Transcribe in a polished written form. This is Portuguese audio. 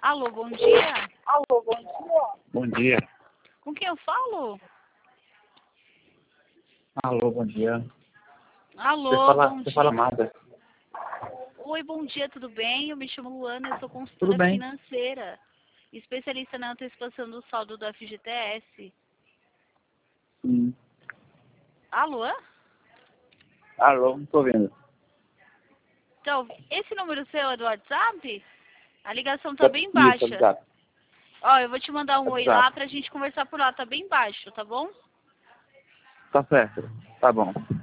Alô, bom dia. Alô, bom dia. Bom dia. Com quem eu falo? Alô, bom dia. Alô, bom Você dia. fala nada. Oi, bom dia, tudo bem? Eu me chamo Luana, eu sou Tudo consultora bem. financeira, especialista na antecipação do saldo do FGTS. Alô? Alô, não tô vendo. Então, esse número seu é do WhatsApp? A ligação tá bem Isso, baixa. WhatsApp. Ó, eu vou te mandar um oi WhatsApp. lá pra gente conversar por lá, tá bem baixo, tá bom? Tá certo. Tá bom.